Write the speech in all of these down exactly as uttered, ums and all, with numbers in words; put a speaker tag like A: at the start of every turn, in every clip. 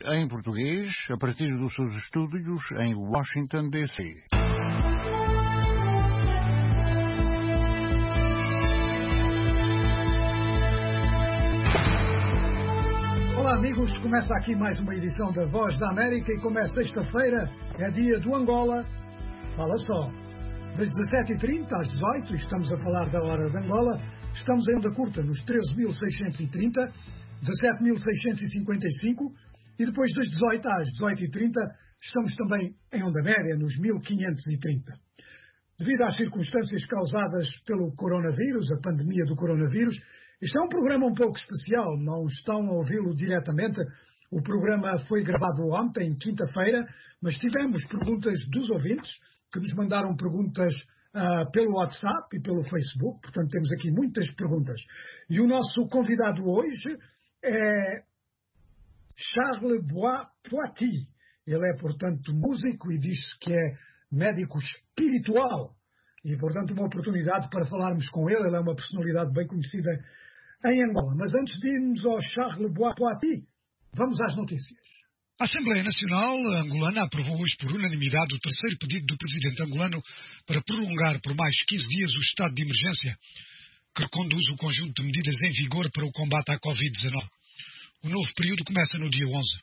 A: Em português, a partir dos seus estúdios em Washington, D C
B: Olá amigos, começa aqui mais uma edição da Voz da América e como é sexta-feira, é dia do Angola, fala só. Das dezassete e trinta às dezoito, estamos a falar da hora de Angola, estamos em onda curta nos treze mil seiscentos e trinta, dezassete mil seiscentos e cinquenta e cinco e depois das dezoito às dezoito e trinta estamos também em onda média nos mil quinhentos e trinta. Devido às circunstâncias causadas pelo coronavírus, a pandemia do coronavírus, este é um programa um pouco especial, não estão a ouvi-lo diretamente. O programa foi gravado ontem, quinta-feira, mas tivemos perguntas dos ouvintes, que nos mandaram perguntas uh, pelo WhatsApp e pelo Facebook, portanto temos aqui muitas perguntas. E o nosso convidado hoje é Charles Bois-Poity. Ele é, portanto, músico e diz que é médico espiritual. E, portanto, uma oportunidade para falarmos com ele. Ele é uma personalidade bem conhecida em Angola. Mas antes de irmos ao Charles Bois-Poity, vamos às notícias.
C: A Assembleia Nacional angolana aprovou hoje por unanimidade o terceiro pedido do presidente angolano para prolongar por mais quinze dias o estado de emergência, que reconduz o conjunto de medidas em vigor para o combate à covid dezenove. O novo período começa no dia onze.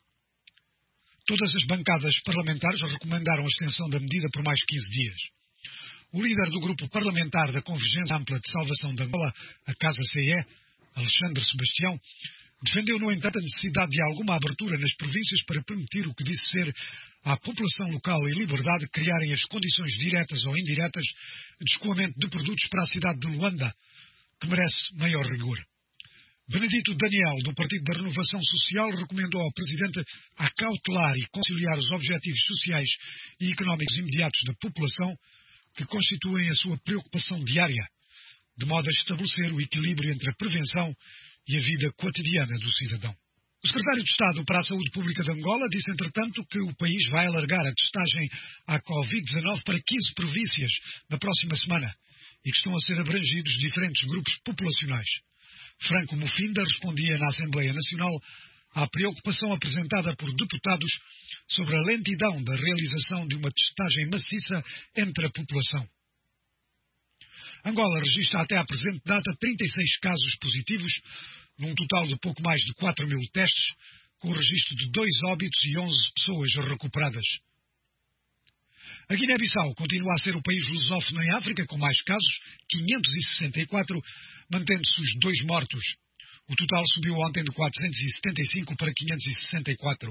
C: Todas as bancadas parlamentares recomendaram a extensão da medida por mais quinze dias. O líder do grupo parlamentar da Convergência Ampla de Salvação de Angola, a Casa C E, Alexandre Sebastião, defendeu, no entanto, a necessidade de alguma abertura nas províncias para permitir o que disse ser à população local e liberdade de criarem as condições diretas ou indiretas de escoamento de produtos para a cidade de Luanda, que merece maior rigor. Benedito Daniel, do Partido da Renovação Social, recomendou ao Presidente acautelar e conciliar os objetivos sociais e económicos imediatos da população que constituem a sua preocupação diária, de modo a estabelecer o equilíbrio entre a prevenção e a vida cotidiana do cidadão. O secretário de Estado para a Saúde Pública de Angola disse, entretanto, que o país vai alargar a testagem à covid dezenove para quinze províncias na próxima semana e que estão a ser abrangidos diferentes grupos populacionais. Franco Mufinda respondia na Assembleia Nacional à preocupação apresentada por deputados sobre a lentidão da realização de uma testagem maciça entre a população. Angola registra até à presente data trinta e seis casos positivos, num total de pouco mais de quatro mil testes, com o registro de dois óbitos e onze pessoas recuperadas. A Guiné-Bissau continua a ser o país lusófono em África com mais casos, quinhentos e sessenta e quatro, mantendo-se os dois mortos. O total subiu ontem de quatrocentos e setenta e cinco para quinhentos e sessenta e quatro.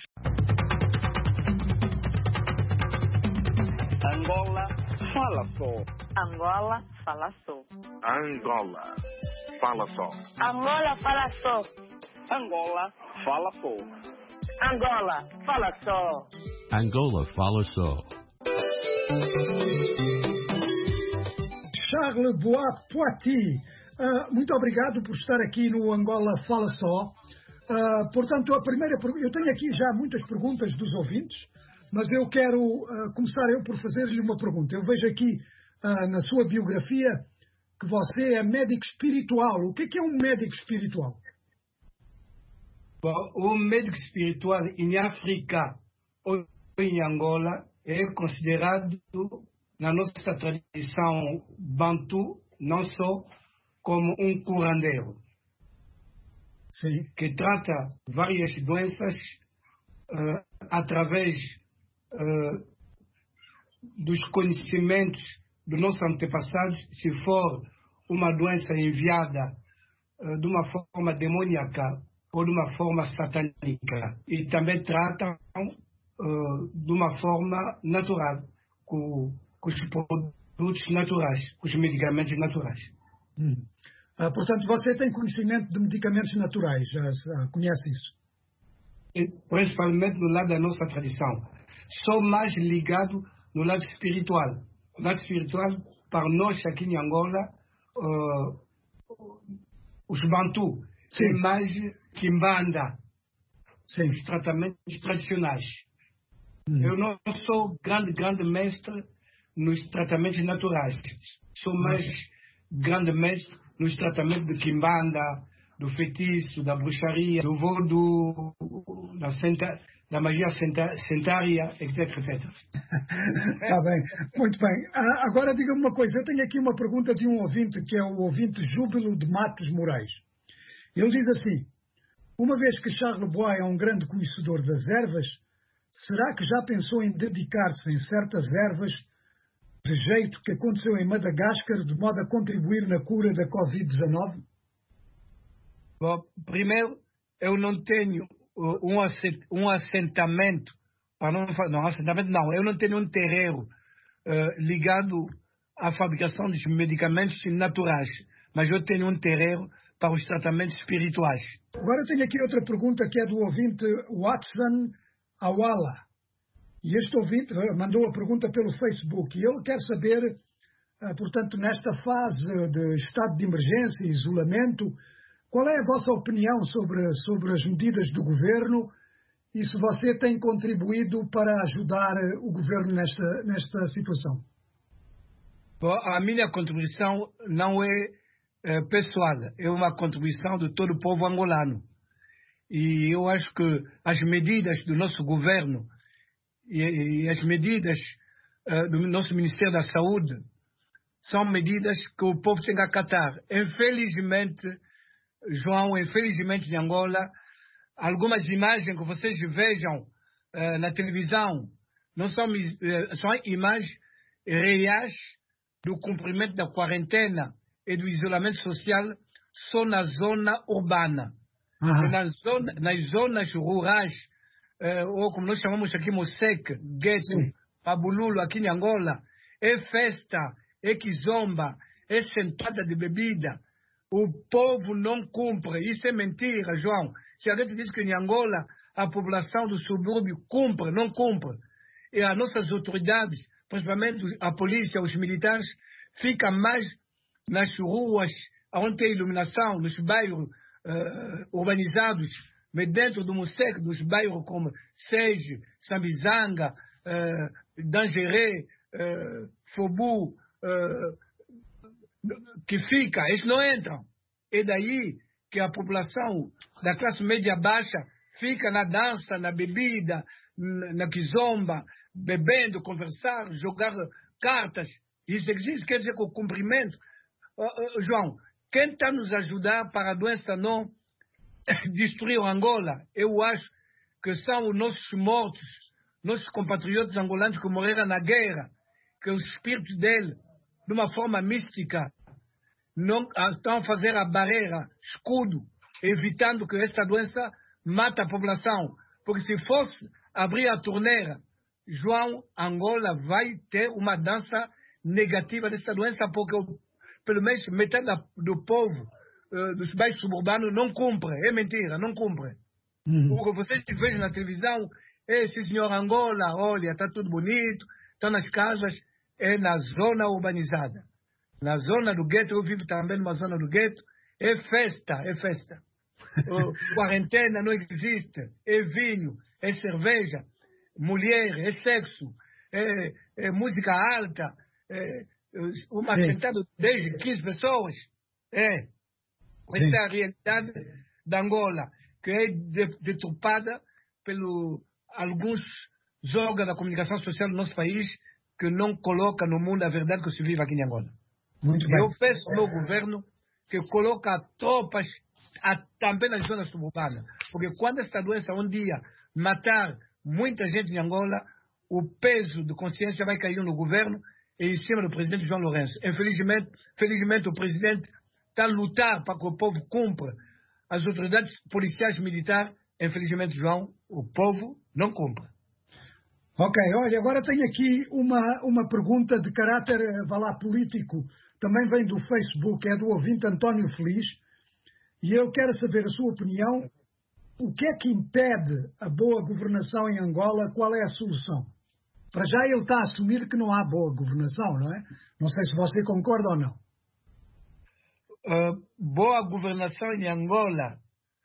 D: Angola, fala só.
E: Angola, fala só.
D: Angola, fala só.
E: Angola, fala só.
D: Angola, fala só.
E: Angola, fala só.
F: Angola, fala só.
B: Charles Bois-Poity, uh, muito obrigado por estar aqui no Angola Fala Só. Uh, portanto, a primeira, eu tenho aqui já muitas perguntas dos ouvintes, mas eu quero uh, começar eu por fazer-lhe uma pergunta. Eu vejo aqui uh, na sua biografia que você é médico espiritual. O que é, que é um médico espiritual?
G: Bom, o médico espiritual em África ou em Angola é considerado, na nossa tradição bantu, não só como um curandeiro.
B: Sim.
G: Que trata várias doenças uh, através uh, dos conhecimentos dos nossos antepassados, se for uma doença enviada uh, de uma forma demoníaca ou de uma forma satânica. E também tratam uh, de uma forma natural, com, com os produtos naturais, com os medicamentos naturais.
B: Hum. Ah, portanto, você tem conhecimento de medicamentos naturais, já, já conhece isso?
G: E, principalmente no lado da nossa tradição. Sou mais ligado no lado espiritual. O lado espiritual, para nós aqui em Angola, uh, os bantu,
B: sim,
G: é mais quimbanda,
B: sim,
G: os tratamentos tradicionais.
B: Hum.
G: Eu não sou grande, grande mestre nos tratamentos naturais. Sou mais hum. grande mestre nos tratamentos de quimbanda, do feitiço, da bruxaria, do voodoo, da, senta, da magia senta, sentária, etc, etcétera.
B: Está bem, muito bem. Ah, agora diga-me uma coisa, eu tenho aqui uma pergunta de um ouvinte, que é o ouvinte Júbilo de Matos Moraes. Ele diz assim: uma vez que Charlebois é um grande conhecedor das ervas, será que já pensou em dedicar-se em certas ervas, de jeito que aconteceu em Madagascar, de modo a contribuir na cura da covid dezenove?
G: Bom, primeiro, eu não tenho um, um assentamento, para não, não, assentamento não, eu não tenho um terreiro uh, ligado à fabricação dos medicamentos naturais, mas eu tenho um terreiro para os tratamentos espirituais.
B: Agora eu tenho aqui outra pergunta que é do ouvinte Watson Awala. E este ouvinte mandou a pergunta pelo Facebook e ele quer saber, uh, portanto, nesta fase de estado de emergência e isolamento, qual é a vossa opinião sobre, sobre as medidas do governo e se você tem contribuído para ajudar o governo nesta, nesta situação?
G: Bom, a minha contribuição não é, é pessoal, é uma contribuição de todo o povo angolano. E eu acho que as medidas do nosso governo e, e as medidas uh, do nosso Ministério da Saúde são medidas que o povo tem que acatar. Infelizmente, João, infelizmente em Angola, algumas imagens que vocês vejam uh, na televisão não são, uh, são imagens reais do cumprimento da quarentena e do isolamento social só na zona urbana.
B: Uhum.
G: Na zona, nas zonas rurais, uh, ou como nós chamamos aqui, Mosek, Gueto, Pabululo, aqui em Angola, é festa, é quizomba, é sentada de bebida. O povo não cumpre. Isso é mentira, João. Se a gente diz que em Angola a população do subúrbio cumpre, não cumpre. E as nossas autoridades, principalmente a polícia, os militares, ficam mais nas ruas onde tem iluminação, nos bairros uh, urbanizados, mas dentro do Mosek, dos bairros como Sege, Sambizanga, uh, Dangeré, uh, Fobu, uh, que fica, eles não entram. É daí que a população da classe média baixa fica na dança, na bebida, na quizomba, bebendo, conversar, jogar cartas. Isso existe, quer dizer que o cumprimento... Uh, uh, João, quem está nos ajudar para a doença não destruir o Angola, eu acho que são os nossos mortos, nossos compatriotas angolanos que morreram na guerra, que o espírito dele, de uma forma mística, não estão a fazer a barreira, escudo, evitando que esta doença mate a população. Porque se fosse abrir a torneira, João, Angola vai ter uma dança negativa desta doença, porque pelo menos metade do povo uh, dos bairros suburbanos não cumpre. É mentira, não cumpre. Uhum. O que vocês veem na televisão, esse senhor Angola, olha, está tudo bonito, está nas casas, é na zona urbanizada. Na zona do gueto, eu vivo também numa zona do gueto, é festa, é festa. O, quarentena não existe, é vinho, é cerveja, mulher, é sexo, é, é música alta, é, uma sentada de dez, quinze pessoas. É. Essa é a realidade da Angola, que é deturpada pelos alguns órgãos da comunicação social do nosso país que não colocam no mundo a verdade que se vive aqui em Angola.
B: Muito bem.
G: Eu peço ao meu governo que coloque tropas a, também nas zonas suburbanas, porque quando esta doença um dia matar muita gente em Angola, o peso de consciência vai cair no governo e em cima do presidente João Lourenço. Infelizmente, felizmente o presidente está a lutar para que o povo cumpra. As autoridades policiais militares, infelizmente, João, o povo não cumpre.
B: Ok, olha, agora tenho aqui uma, uma pergunta de caráter, vá lá, político. Também vem do Facebook, é do ouvinte António Feliz. E eu quero saber a sua opinião. O que é que impede a boa governação em Angola? Qual é a solução? Para já ele está a assumir que não há boa governação, não é? Não sei se você concorda ou não.
G: Uh, boa governação em Angola.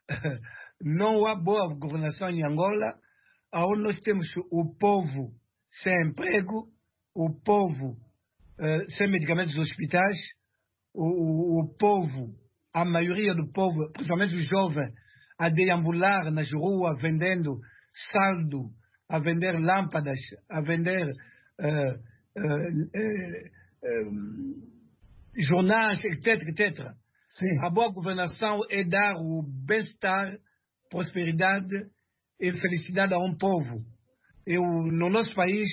G: Não há boa governação em Angola, onde nós temos o povo sem emprego, o povo uh, sem medicamentos dos hospitais, o, o, o povo a maioria do povo, principalmente os jovens, a deambular nas ruas vendendo saldo, a vender lâmpadas, a vender uh, uh, uh, uh, jornais, etc, etcétera.
B: Sim.
G: A boa governação é dar o bem-estar, prosperidade e felicidade a um povo. Eu, no nosso país,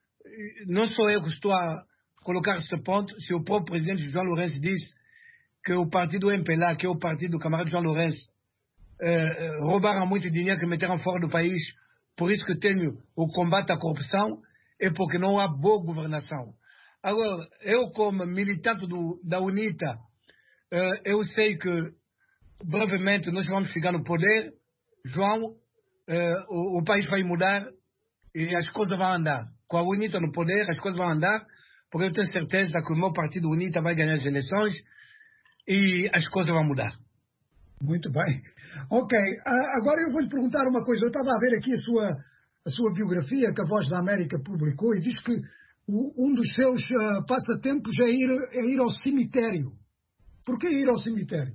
G: não sou eu que estou a colocar esse ponto, se o próprio presidente João Lourenço disse que o partido M P L A, que é o partido do camarada João Lourenço, eh, roubaram muito dinheiro que meteram fora do país, por isso que tenho o combate à corrupção, é porque não há boa governação. Agora, eu como militante do, da UNITA, eh, eu sei que brevemente nós vamos chegar no poder, João, eh, o, o país vai mudar e as coisas vão andar. Com a UNITA no poder, as coisas vão andar, porque eu tenho certeza que o meu partido UNITA vai ganhar as eleições e as coisas vão mudar.
B: Muito bem. Ok, uh, agora eu vou lhe perguntar uma coisa. Eu estava a ver aqui a sua, a sua biografia que a Voz da América publicou e diz que o, um dos seus uh, passatempos é ir, é ir ao cemitério. Por que ir ao cemitério?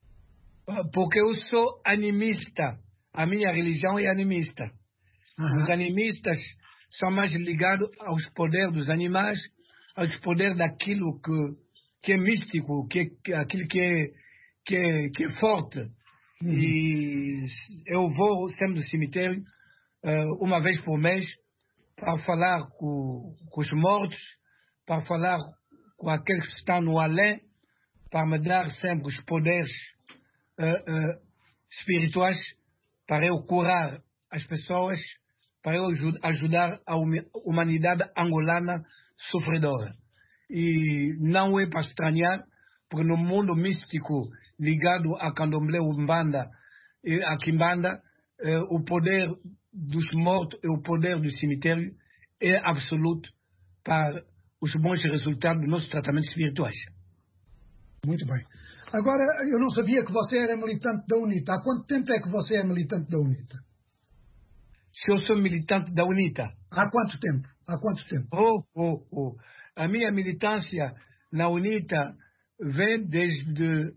G: Porque eu sou animista. A minha religião é animista. Uhum. Os animistas são mais ligados aos poderes dos animais, aos poderes daquilo que, que é místico, que é, aquilo que é, que é, que é forte. Uhum. E eu vou sempre no cemitério, uh, uma vez por mês, para falar com, com os mortos, para falar com aqueles que estão no além, para me dar sempre os poderes uh, uh, espirituais, para eu curar as pessoas, para eu ajudar a humanidade angolana sofredora. E não é para estranhar, porque no mundo místico ligado a Candomblé, Umbanda e a Quimbanda, eh, o poder dos mortos e o poder do cemitério é absoluto para os bons resultados dos nossos tratamentos espirituais.
B: Muito bem. Agora, eu não sabia que você era militante da UNITA. Há quanto tempo é que você é militante da UNITA?
G: Se eu sou militante da UNITA?
B: Há quanto tempo? Há quanto tempo?
G: Oh, oh, oh. A minha militância na UNITA vem desde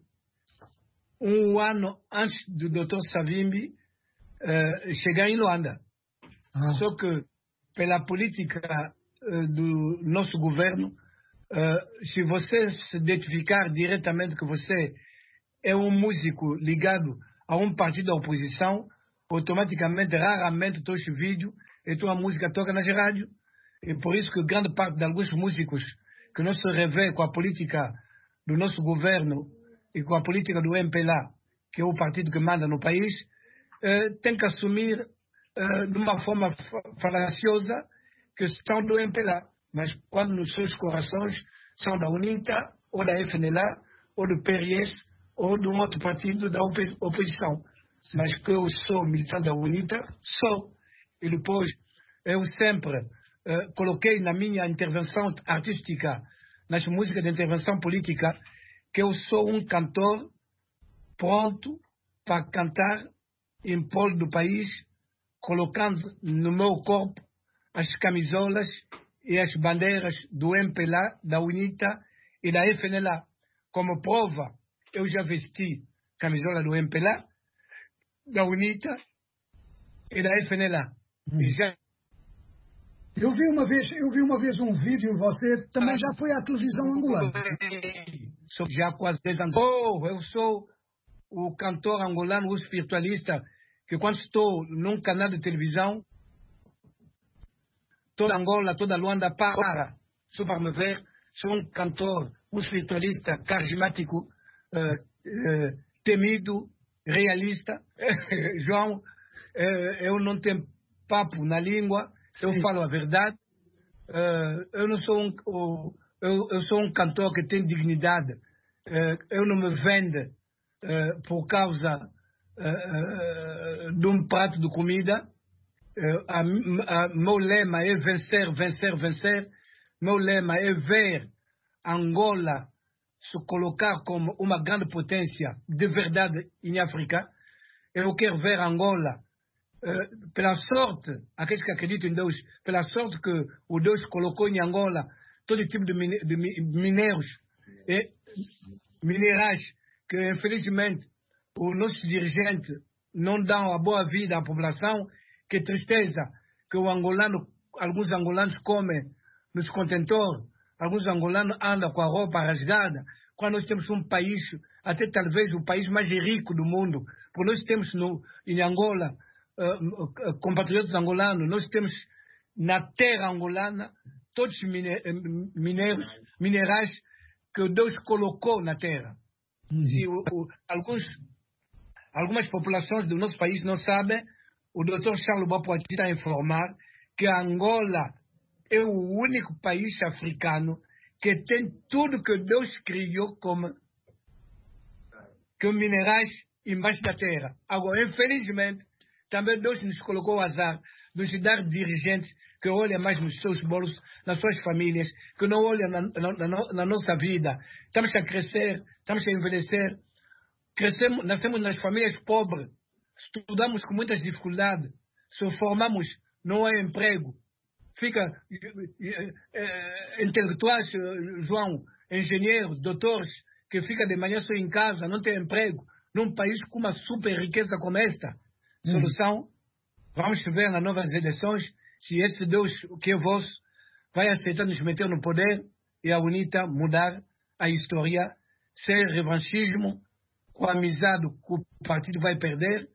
G: um ano antes do doutor Savimbi uh, chegar em Luanda. Ah. Só que, pela política uh, do nosso governo, uh, se você se identificar diretamente que você é um músico ligado a um partido da oposição, automaticamente, raramente, o teu vídeo e tua música toca nas rádios. E por isso que grande parte de alguns músicos que não se revê com a política do nosso governo e com a política do M P L A, que é o partido que manda no país, eh, tem que assumir eh, de uma forma falaciosa que são do M P L A. Mas quando nos seus corações são da UNITA, ou da F N L A, ou do P R S, ou de um outro partido da oposição. Sim. Mas que eu sou militante da UNITA, sou. E depois eu sempre uh, coloquei na minha intervenção artística, nas músicas de intervenção política, que eu sou um cantor pronto para cantar em prol do país, colocando no meu corpo as camisolas e as bandeiras do M P L A, da UNITA e da F N L A. Como prova, eu já vesti camisola do M P L A, da UNITA e da F N L A. Hum. E já...
B: eu, vi uma vez, eu vi uma vez um vídeo, você também já foi à televisão angolana.
G: Sou já quase dez anos. Oh, eu sou o cantor angolano, o espiritualista, que quando estou num canal de televisão, toda Angola, toda Luanda para, só para me ver. Sou um cantor, um espiritualista carismático, uh, uh, temido, realista. João, uh, eu não tenho papo na língua, eu Sim. falo a verdade. Uh, eu não sou um, uh, eu, eu sou um cantor que tem dignidade. Uh, eu não me vendo uh, por causa uh, uh, de um prato de comida. Uh, a, a, meu lema é vencer, vencer, vencer. Meu lema é ver Angola se colocar como uma grande potência de verdade em África. Eu quero ver Angola, uh, pela sorte, aqueles que acreditam em Deus, pela sorte que o Deus colocou em Angola todo tipo de, min de minérios e minerais que que, infelizmente, os nossos dirigentes não dão a boa vida à população. Que tristeza que o angolano, alguns angolanos comem nos contentores, alguns angolanos andam com a roupa rasgada, quando nós temos um país, até talvez o país mais rico do mundo, porque nós temos no, em Angola, uh, uh, compatriotas angolanos, nós temos na terra angolana todos os mineiros, minerais que Deus colocou na terra. Uhum. E o, o, alguns, algumas populações do nosso país não sabem. O doutor Charles Boapuati está a informar que a Angola é o único país africano que tem tudo que Deus criou como que minerais embaixo da terra. Agora, infelizmente, também Deus nos colocou o azar de nos dar dirigentes que olham mais nos seus bolsos, nas suas famílias, que não olham na, na, na, na nossa vida. Estamos a crescer, estamos a envelhecer, crescemos, nascemos nas famílias pobres, estudamos com muitas dificuldades, se formamos, não há emprego. Fica eh, eh, intelectuais, João, engenheiros, doutores, que ficam de manhã só em casa, não tem emprego, num país com uma super riqueza como esta. Hum. Solução, vamos ver nas novas eleições, se esse Deus que é vosso vai aceitar nos meter no poder e a UNITA mudar a história, sem revanchismo, com a amizade que o partido vai perder,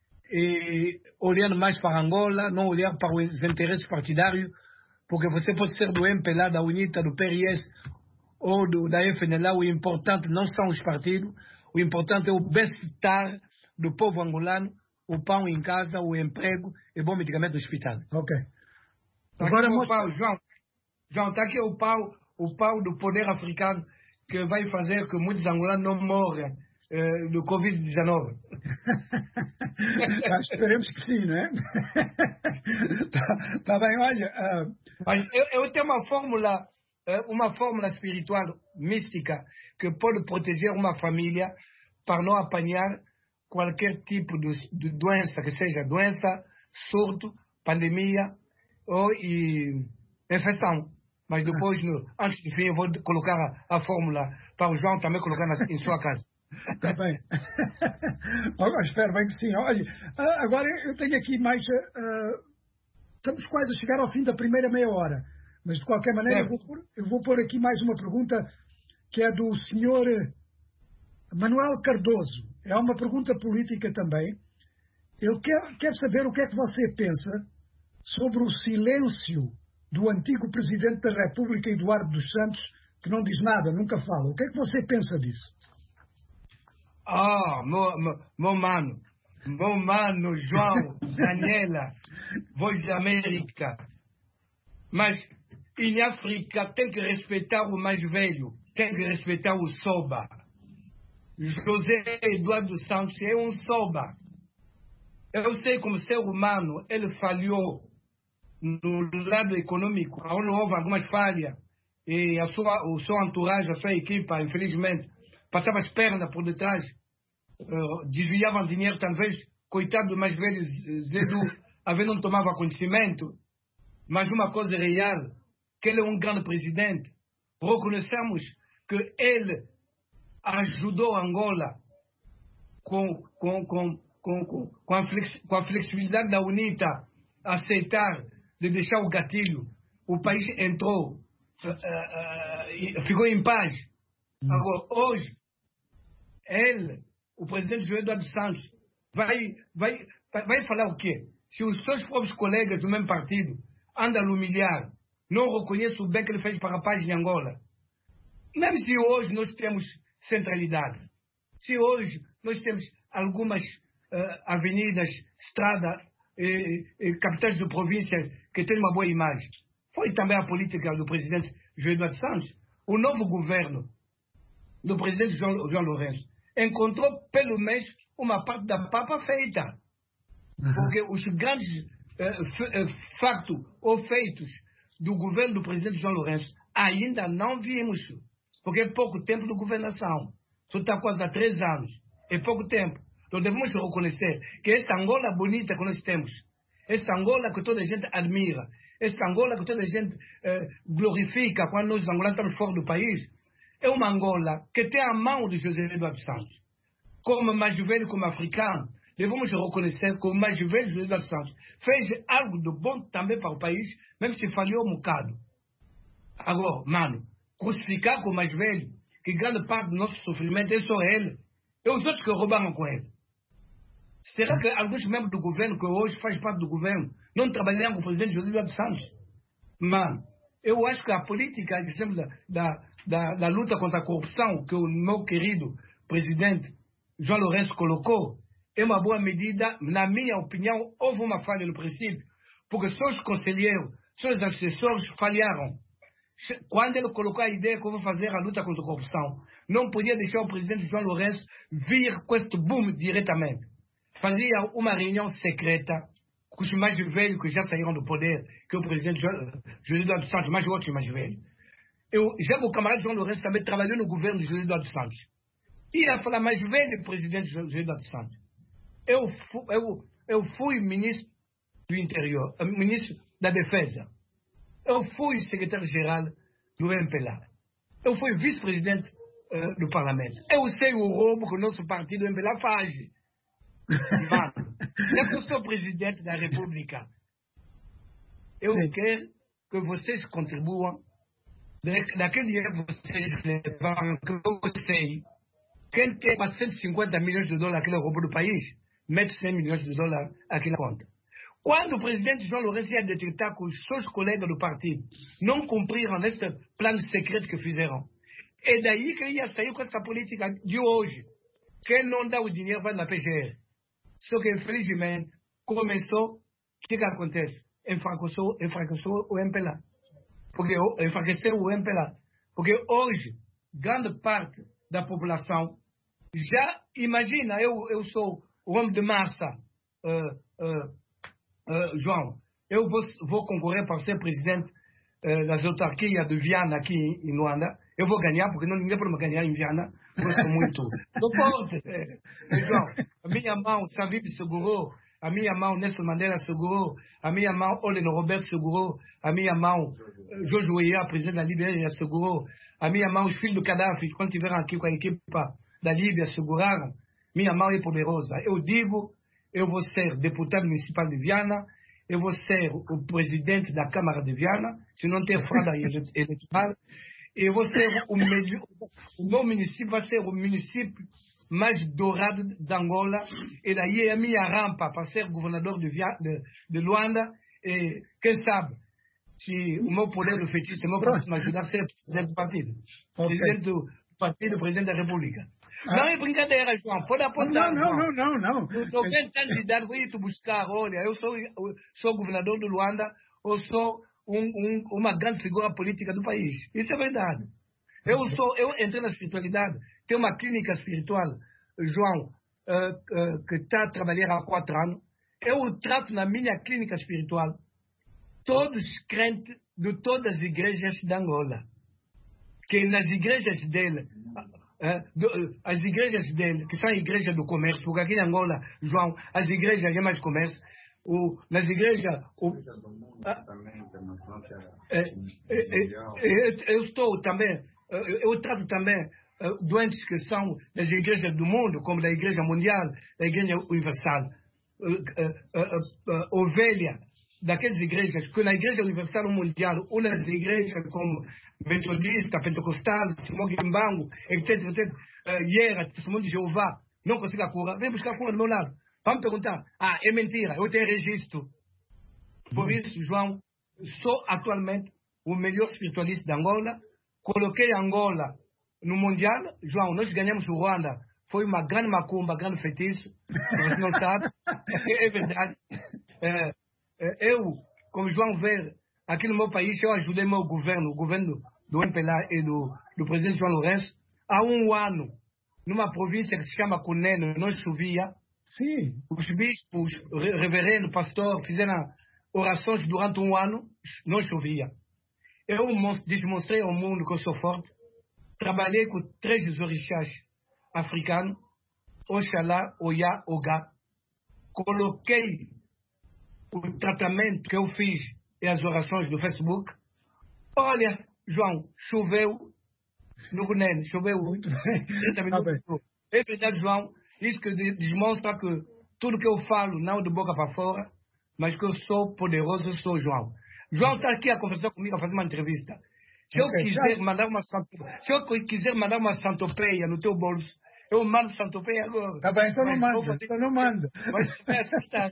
G: e olhando mais para Angola, não olhar para os interesses partidários, porque você pode ser do M P L A, da UNITA, do P R S ou do, da F N L A. O importante não são os partidos, o importante é o bem-estar do povo angolano, o pão em casa, o emprego e bom medicamento no hospital.
B: Ok.
G: Agora, o pau, João, João, está aqui o pau, o pau do poder africano que vai fazer que muitos angolanos não morram Uh, do covid dezenove.
B: Esperemos que sim, não é? tá, tá bem, olha. Uh...
G: Mas eu, eu tenho uma fórmula, uh, uma fórmula espiritual, mística, que pode proteger uma família para não apanhar qualquer tipo de, de doença, que seja doença, surto, pandemia ou e, infecção. Mas depois, no, antes de fim, eu vou colocar a, a fórmula para o João também colocar na, em sua casa.
B: Está bem. Espero bem que sim. Olha, agora eu tenho aqui mais... Uh, estamos quase a chegar ao fim da primeira meia hora. Mas, de qualquer maneira, eu vou, pôr, eu vou pôr aqui mais uma pergunta que é do senhor Manuel Cardoso. É uma pergunta política também. Ele quer, quer saber o que é que você pensa sobre o silêncio do antigo Presidente da República, Eduardo dos Santos, que não diz nada, nunca fala. O que é que você pensa disso?
G: Ah, meu, meu, meu mano, meu mano, João, Daniela, Voz da América. Mas em África tem que respeitar o mais velho, tem que respeitar o Soba. José Eduardo dos Santos é um Soba. Eu sei como ser humano, ele falhou no lado econômico, onde houve algumas falhas, e a sua, o seu entourage, a sua equipa, infelizmente, passava as pernas por detrás, uh, desviavam dinheiro, talvez, coitado do mais velho Zedu, a ver não tomava conhecimento. Mas uma coisa é real, que ele é um grande presidente. Reconhecemos que ele ajudou Angola com, com, com, com, com, a, flex, com a flexibilidade da UNITA a aceitar de deixar o gatilho. O país entrou, uh, uh, uh, ficou em paz. Hum. Agora, hoje, ele, o presidente José Eduardo Santos, vai, vai, vai falar o quê? Se os seus próprios colegas do mesmo partido andam a humilhar, não reconhecem o bem que ele fez para a paz em Angola. Mesmo se hoje nós temos centralidade, se hoje nós temos algumas uh, avenidas, estradas, e, e capitais de províncias que têm uma boa imagem, foi também a política do presidente José Eduardo Santos. O novo governo do presidente João, João Lourenço encontrou pelo menos uma parte da papa feita. Uhum. Porque os grandes uh, factos ou feitos do governo do presidente João Lourenço ainda não vimos. Porque é pouco tempo de governação. Só está quase há três anos. É pouco tempo. Então devemos reconhecer que essa Angola bonita que nós temos, essa Angola que toda a gente admira, essa Angola que toda a gente uh, glorifica quando nós angolanos estamos fora do país, é uma Angola que tem a mão de José Eduardo Santos. como mais velho, como africano, devemos reconhecer que o mais velho José Eduardo Santos fez algo de bom também para o país, mesmo se falhou um bocado. Agora, mano, crucificar com o mais velho, que grande parte do nosso sofrimento é só ele, e os outros que roubaram com ele. Será que alguns membros do governo, que hoje faz parte do governo, não trabalharam com o presidente José Eduardo Santos? Mano, eu acho que a política, exemplo, da, da, da, da luta contra a corrupção, que o meu querido presidente João Lourenço colocou, é uma boa medida. Na minha opinião, houve uma falha no princípio, porque só os conselheiros, só os assessores falharam. Quando ele colocou a ideia que eu vou fazer a luta contra a corrupção, não podia deixar o presidente João Lourenço vir com este boom diretamente. Fazia uma reunião secreta com os mais velhos que já saíram do poder, que é o presidente José Eduardo Santos, mais outros mais velhos. Eu, já o camarada João Lourenço também trabalhou no governo de José Eduardo Santos. Ia falar mais velho presidente José Eduardo Santos. Eu, eu, eu fui ministro do Interior, ministro da Defesa. Eu fui secretário-geral do M P L A. Eu fui vice-presidente uh, do Parlamento. Eu sei o roubo que o nosso partido M P L A faz. Já que eu sou presidente da República, eu Sim. quero que vocês contribuam daquele dinheiro que vocês levaram, que eu sei. Quem tem quatrocentos e cinquenta milhões de dólares aquele roubo do país, mete cem milhões de dólares aqui na conta. Quando o presidente João Lourenço ia detectar que os seus colegas do partido não cumpriram esse plano secreto que fizeram, é daí que ele ia sair com essa política de hoje. Quem não dá o dinheiro vai na P G R. Só que, infelizmente, começou, o que, que acontece? Enfraqueceu, enfraqueceu o M P L A. Porque enfraqueceu o M P L A. Porque hoje, grande parte da população já imagina, eu, eu sou o homem de massa, uh, uh, uh, João, eu vou, vou concorrer para ser presidente uh, das autarquias de Viana aqui em, em Luanda. Eu vou ganhar, porque não ninguém pode me ganhar em Viana. Gosto muito. Não pode. É, João, a minha mão, Savib segurou, a minha mão, Nelson Mandela segurou, a minha mão, Oleno Roberto segurou, a minha mão, Jorge Weah, presidente da Líbia, segurou, a minha mão, os filhos do Gaddafi, quando estiveram aqui com a equipe da Líbia, seguraram. Minha mão é poderosa. Eu digo, eu vou ser deputado municipal de Viana, eu vou ser o presidente da Câmara de Viana, se não ter fraude eleitoral. Eu vou ser o melhor, o meu município vai ser o município mais dourado de Angola, e daí é a minha rampa para ser governador de, Via, de, de Luanda, e quem sabe, se o meu poder do feitiço, o meu poder me ajudar a ser presidente do partido. Okay. Presidente do partido, presidente da República. Ah. Não é brincadeira, João, pode apontar.
B: Não, não, não, não, não.
G: Eu estou bem candidato, vou ir te buscar, olha, eu sou, eu sou governador do Luanda, eu sou Um, um, uma grande figura política do país. Isso é verdade. Eu, sou, eu entrei na espiritualidade, tenho uma clínica espiritual, João, uh, uh, que está a trabalhar há quatro anos. Eu trato na minha clínica espiritual todos os crentes de todas as igrejas de Angola. Que nas igrejas dele, uh, do, uh, as igrejas dele, que são a igreja do comércio, porque aqui em Angola, João, as igrejas é mais comércio. O, nas igrejas o, a, é, é, é, eu estou também eu, eu trato também uh, doentes que são das igrejas do mundo, como da igreja mundial, da igreja universal, uh, uh, uh, uh, ovelha daquelas igrejas que na igreja universal mundial, ou nas igrejas como metodista, pentecostal, Simão Guimbango, etc, etc, uh, Iera, Testemunho de Jeová, não consigo a cura, vem buscar a cura do meu lado. Vamos perguntar, ah, é mentira, eu tenho registro. Por isso, João, sou atualmente o melhor espiritualista de Angola. Coloquei Angola no Mundial. João, nós ganhamos o Ruanda. Foi uma grande macumba, grande feitiço. Você não sabe. É verdade. É, é, eu, como João vê, aqui no meu país, eu ajudei meu governo, o governo do M P L A e do, do presidente João Lourenço, há um ano, numa província que se chama Cunene, não chovia.
B: Sim.
G: Os bispos, reverendo, pastor, fizeram orações durante um ano, não chovia. Eu demonstrei ao mundo que eu sou forte. Trabalhei com três orixás africanos, Oxalá, Oiá, Ogá. Coloquei o tratamento que eu fiz e as orações do Facebook. Olha, João, choveu no Cunene, choveu.
B: Muito bem.
G: É verdade, João. Isso que demonstra que tudo que eu falo, não de boca para fora, mas que eu sou poderoso, eu sou João. João está aqui a conversar comigo, a fazer uma entrevista. Se okay, eu quiser já... mandar uma se eu quiser mandar uma santopeia no teu bolso, eu mando santopeia agora.
B: Tá bem, então não manda, então não manda.
G: Mas se vai aceitar.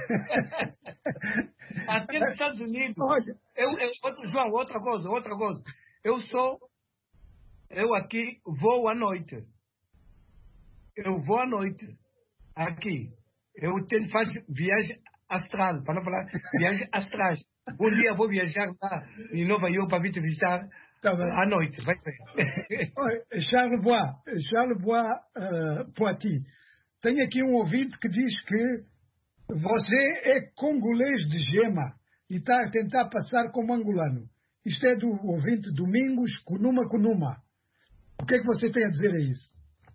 G: Aqui nos Estados Unidos, Olha. Eu, eu, outro, João, outra coisa, outra coisa. Eu sou, eu aqui vou à noite. Eu vou à noite. Aqui. Eu tenho que fazer viagem astral, para não falar viagem astral. Um dia eu vou viajar lá em Nova York para vir te visitar tá à noite. Vai ver.
B: Charles Bois, Charles Bois uh, Poiti, tem aqui um ouvinte que diz que você é congolês de gema e está a tentar passar como angolano. Isto é do ouvinte Domingos Kunuma Kunuma. O que é que você tem a dizer a isso?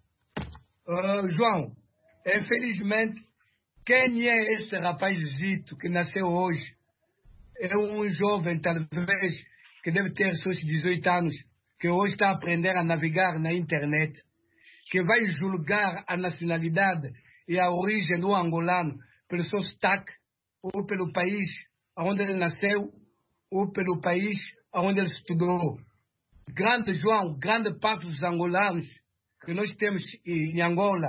G: Uh, João, infelizmente, quem é esse rapazito que nasceu hoje? É um jovem, talvez, que deve ter seus dezoito anos, que hoje está a aprender a navegar na internet, que vai julgar a nacionalidade e a origem do angolano pelo seu sotaque, ou pelo país onde ele nasceu, ou pelo país onde ele estudou. Grande João, grande parte dos angolanos que nós temos em Angola,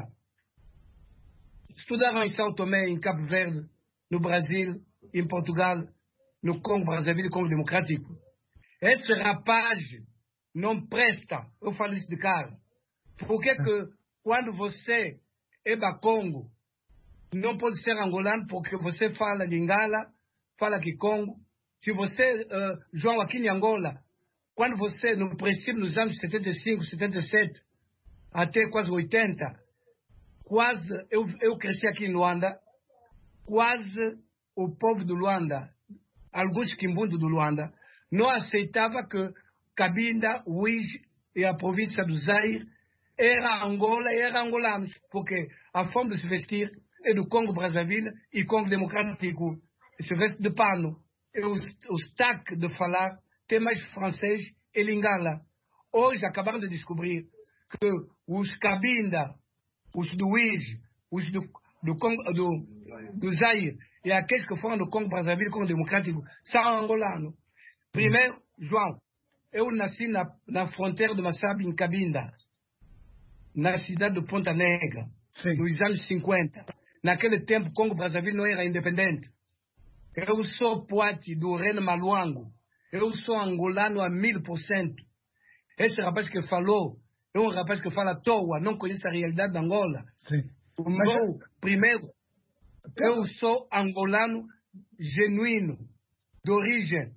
G: estudaram em São Tomé, em Cabo Verde, no Brasil, em Portugal, no Congo, Brazzaville, Congo Democrático. Esse rapaz não presta, eu falo isso de cara. Por que que quando você é da Congo, não pode ser angolano porque você fala Lingala, fala Kikongo? Se você, uh, João, aqui em Angola, quando você, no princípio, nos anos setenta e cinco, setenta e sete, até quase oitenta, quase, eu, eu cresci aqui em Luanda, quase o povo do Luanda, alguns quimbundos do Luanda, não aceitava que Cabinda, Uís e a província do Zaire era Angola e era angolanos, porque a forma de se vestir é do Congo Brazzaville e Congo Democrático, se veste de pano. E o, o sotaque de falar tem mais francês e lingala. Hoje acabaram de descobrir que os Cabinda, os do Uís, os do, do, Congo, do, do Zaire e aqueles que foram do Congo Brazzaville, Congo Democrático, são angolanos. Primeiro, João, eu nasci na, na fronteira do Massabi, em Cabinda, na cidade de Ponta Negra, Sim. nos anos cinquenta. Naquele tempo, Congo Brazzaville não era independente. Eu sou Poati do Reino Maluango. Eu sou angolano a mil por cento. Esse rapaz que falou é um rapaz que fala à toa, não conhece a realidade da Angola.
B: Sim.
G: O meu, Mas... primeiro, eu sou angolano genuíno, de origem.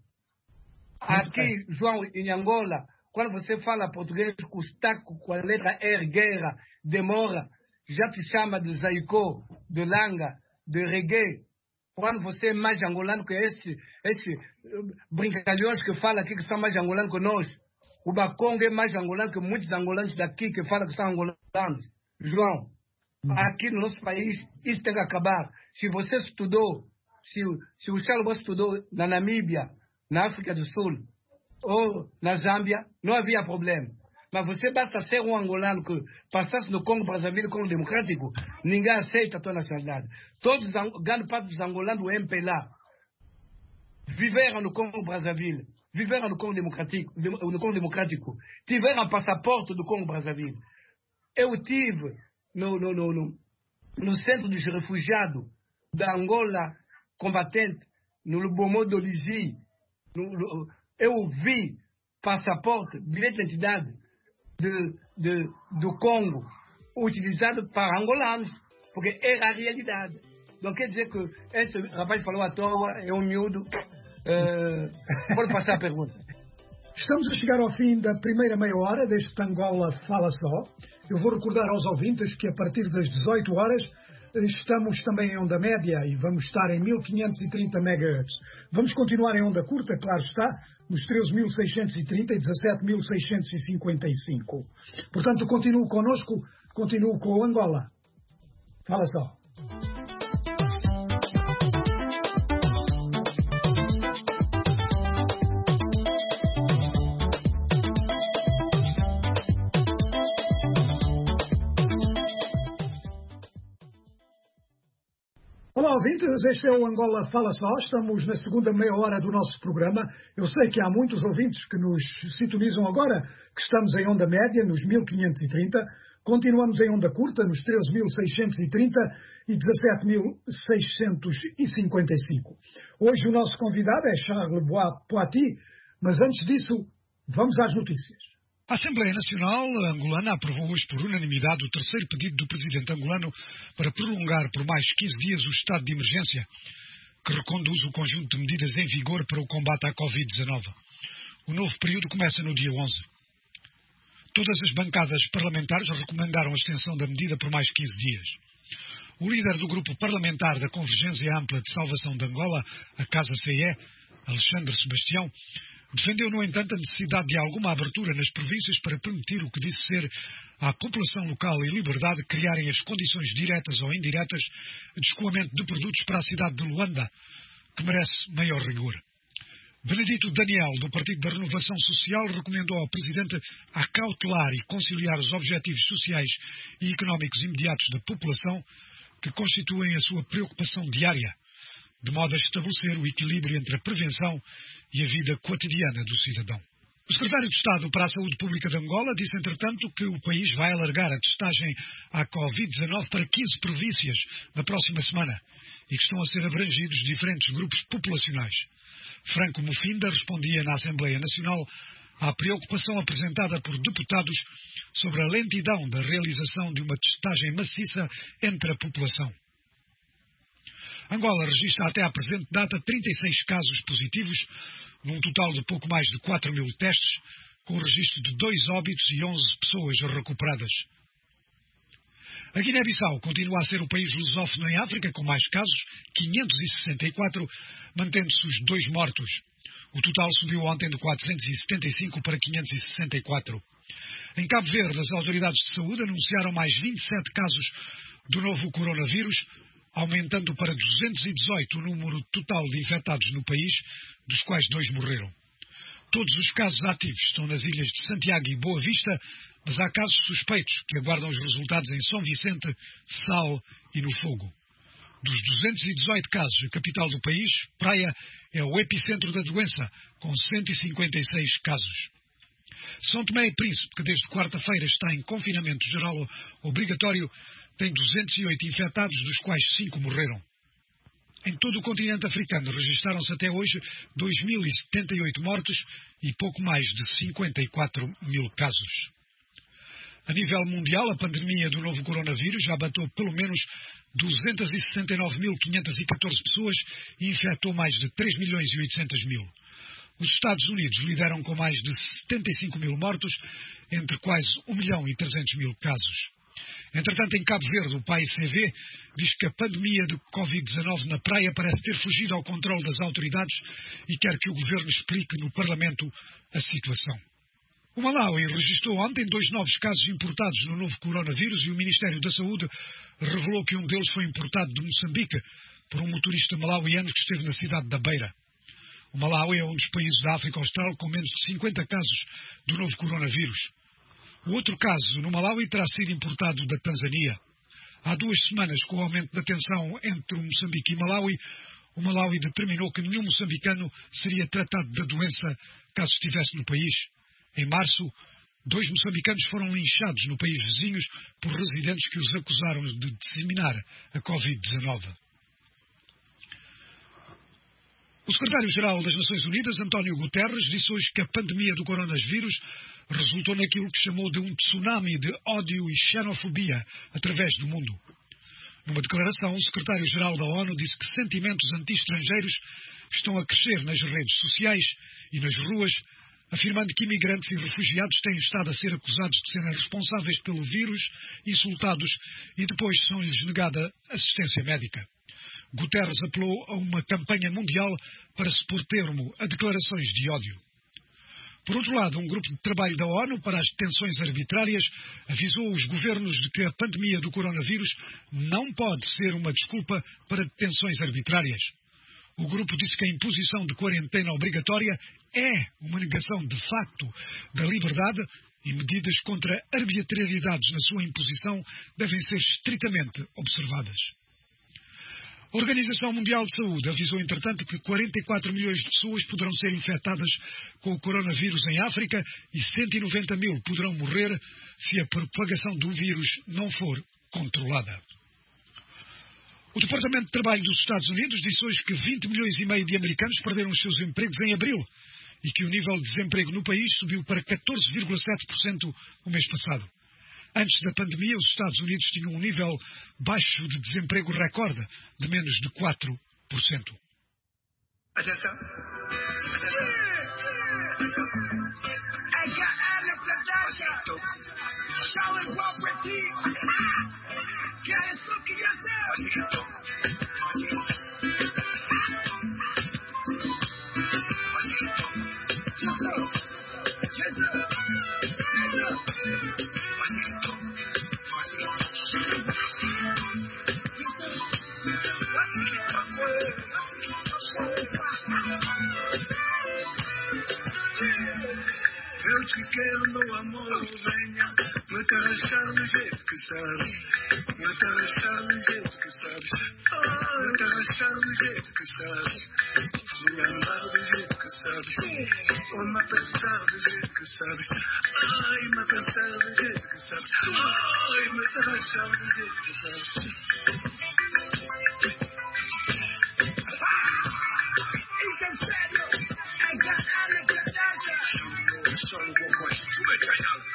G: Aqui, João, em Angola, quando você fala português com o com a letra R, guerra, demora, já te chama de Zaiko, de Langa, de Reggae. Quando você é mais angolano que esse, esse brincalhões que fala aqui que são mais angolanos que nós. O Bakongo é mais angolano que muitos angolanos daqui que falam que são angolanos. João, uhum. aqui no nosso país, isso tem que acabar. Se você estudou, se, se o Charles estudou na Namíbia, na África do Sul ou na Zâmbia, não havia problema. Mas você basta ser um angolano que passasse no Congo Brazzaville, Congo Democrático, ninguém aceita a tua nacionalidade. Todos, grande parte dos angolanos do M P L A viveram no Congo Brazzaville, viveram no Congo Democrático, no Congo Democrático, tiveram passaporte do Congo Brazzaville. Eu tive no, no, no, no, no centro dos refugiados da Angola combatente, no Lubomo do Lizi, eu vi passaporte, bilhete de identidade de, de, do Congo utilizado para angolanos, porque era a realidade. Então quer dizer que esse rapaz falou à toa, é um miúdo. Uh, pode passar a pergunta.
B: Estamos a chegar ao fim da primeira meia hora deste Angola Fala Só. Eu vou recordar aos ouvintes que a partir das dezoito horas estamos também em onda média e vamos estar em mil quinhentos e trinta megahertz. Vamos continuar em onda curta, claro está, nos treze mil seiscentos e trinta e dezassete mil seiscentos e cinquenta e cinco. Portanto, continuo connosco, continuo com o Angola. Fala Só. Olá, ouvintes, este é o Angola Fala Só. Estamos na segunda meia hora do nosso programa. Eu sei que há muitos ouvintes que nos sintonizam agora, que estamos em onda média, nos mil quinhentos e trinta. Continuamos em onda curta, nos treze mil seiscentos e trinta e dezassete mil seiscentos e cinquenta e cinco. Hoje o nosso convidado é Charles Poiti, mas antes disso, vamos às notícias.
C: A Assembleia Nacional angolana aprovou hoje por unanimidade o terceiro pedido do presidente angolano para prolongar por mais quinze dias o estado de emergência, que reconduz o conjunto de medidas em vigor para o combate à covid dezenove. O novo período começa no dia onze. Todas as bancadas parlamentares recomendaram a extensão da medida por mais quinze dias. O líder do grupo parlamentar da Convergência Ampla de Salvação de Angola, a Casa C E, Alexandre Sebastião, defendeu, no entanto, a necessidade de alguma abertura nas províncias para permitir o que disse ser à população local e liberdade criarem as condições diretas ou indiretas de escoamento de produtos para a cidade de Luanda, que merece maior rigor. Benedito Daniel, do Partido da Renovação Social, recomendou ao Presidente acautelar e conciliar os objetivos sociais e económicos imediatos da população, que constituem a sua preocupação diária, de modo a estabelecer o equilíbrio entre a prevenção e a vida cotidiana do cidadão. O secretário de Estado para a Saúde Pública de Angola disse, entretanto, que o país vai alargar a testagem à covid dezenove para quinze províncias na próxima semana e que estão a ser abrangidos diferentes grupos populacionais. Franco Mufinda respondia na Assembleia Nacional à preocupação apresentada por deputados sobre a lentidão da realização de uma testagem maciça entre a população. Angola registra até à presente data trinta e seis casos positivos, num total de pouco mais de quatro mil testes, com o registro de dois óbitos e onze pessoas recuperadas. A Guiné-Bissau continua a ser o país lusófono em África com mais casos, quinhentos e sessenta e quatro, mantendo-se os dois mortos. O total subiu ontem de quatrocentos e setenta e cinco para quinhentos e sessenta e quatro. Em Cabo Verde, as autoridades de saúde anunciaram mais vinte e sete casos do novo coronavírus, aumentando para duzentos e dezoito o número total de infectados no país, dos quais dois morreram. Todos os casos ativos estão nas ilhas de Santiago e Boa Vista, mas há casos suspeitos que aguardam os resultados em São Vicente, Sal e no Fogo. Dos duzentos e dezoito casos, a capital do país, Praia, é o epicentro da doença, com cento e cinquenta e seis casos. São Tomé e Príncipe, que desde quarta-feira está em confinamento geral obrigatório, tem duzentos e oito infectados, dos quais cinco morreram. Em todo o continente africano registaram-se até hoje dois mil e setenta e oito mortos e pouco mais de cinquenta e quatro mil casos. A nível mundial, a pandemia do novo coronavírus já bateu pelo menos duzentos e sessenta e nove mil quinhentos e catorze pessoas e infectou mais de três milhões e oitocentos mil. Os Estados Unidos lideram com mais de setenta e cinco mil mortos, entre quase um milhão e trezentos mil casos. Entretanto, em Cabo Verde, o P A I C V diz que a pandemia de covid dezenove na praia parece ter fugido ao controle das autoridades e quer que o governo explique no Parlamento a situação. O Malawi registrou ontem dois novos casos importados no novo coronavírus e o Ministério da Saúde revelou que um deles foi importado de Moçambique por um motorista malauiano que esteve na cidade da Beira. O Malawi é um dos países da África Austral com menos de cinquenta casos do novo coronavírus. O outro caso, no Malawi, terá sido importado da Tanzânia. Há duas semanas, com o aumento da tensão entre o Moçambique e Malawi, o Malawi determinou que nenhum moçambicano seria tratado da doença caso estivesse no país. Em março, dois moçambicanos foram linchados no país vizinhos por residentes que os acusaram de disseminar a covid dezenove. O secretário-geral das Nações Unidas, António Guterres, disse hoje que a pandemia do coronavírus resultou naquilo que chamou de um tsunami de ódio e xenofobia através do mundo. Numa declaração, o secretário-geral da ONU disse que sentimentos anti-estrangeiros estão a crescer nas redes sociais e nas ruas, afirmando que imigrantes e refugiados têm estado a ser acusados de serem responsáveis pelo vírus, insultados e depois são-lhes negada assistência médica. Guterres apelou a uma campanha mundial para se pôr termo a declarações de ódio. Por outro lado, um grupo de trabalho da ONU para as detenções arbitrárias avisou os governos de que a pandemia do coronavírus não pode ser uma desculpa para detenções arbitrárias. O grupo disse que a imposição de quarentena obrigatória é uma negação de facto da liberdade e medidas contra arbitrariedades na sua imposição devem ser estritamente observadas. A Organização Mundial de Saúde avisou, entretanto, que quarenta e quatro milhões de pessoas poderão ser infectadas com o coronavírus em África e cento e noventa mil poderão morrer se a propagação do vírus não for controlada. O Departamento de Trabalho dos Estados Unidos disse hoje que vinte milhões e meio de americanos perderam os seus empregos em abril e que o nível de desemprego no país subiu para catorze vírgula sete por cento o mês passado. Antes da pandemia, os Estados Unidos tinham um nível baixo de desemprego recorde, de menos de quatro por cento.
H: Atenção. Eu te quero, meu amor, venha me carachar do jeito que sabes, me carachar do jeito que sabes, me carachar do jeito que sabes, me amar do jeito que sabes, ou me apertar do jeito que sabes, ai, me apertar do jeito que sabes, ai, me carachar do jeito que sabes. Isso é sério, é galera verdade. Só não vou mais tu é ganhado.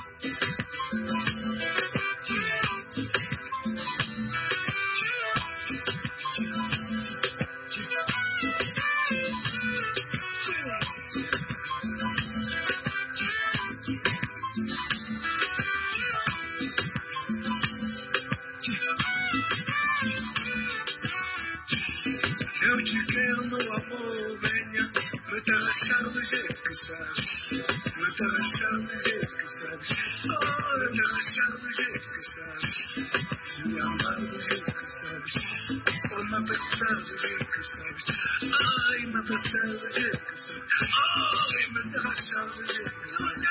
H: Eu te quero, meu amor, venha me carachar do jeito que sabes, me carachar do jeito que sabes, oh, me carachar do jeito que sabes, me amar do jeito que sabes, oh, me apertar do jeito que sabes, ai, me apertar do jeito que sabes, ai, me carachar do jeito que sabes.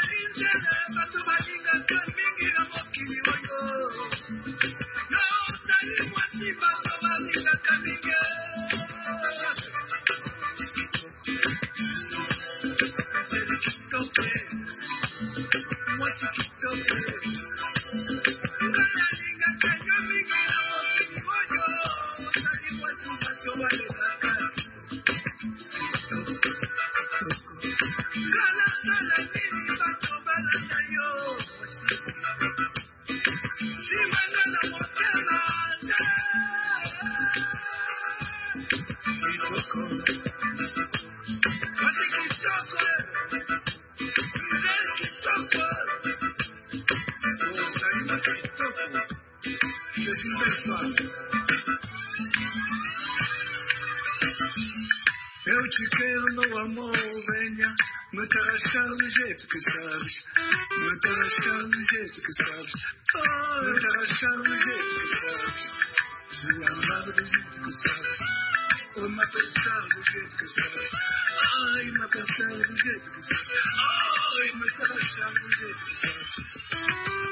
H: Eu te quero, meu amor, venha me carachar do jeito que sabes, me carachar do jeito que sabes, oh, me carachar do jeito que sabes, me amar do jeito que sabes, oh, me apertar do jeito que sabes, ai, me apertar do jeito que sabes, ai, me carachar do jeito que sabes.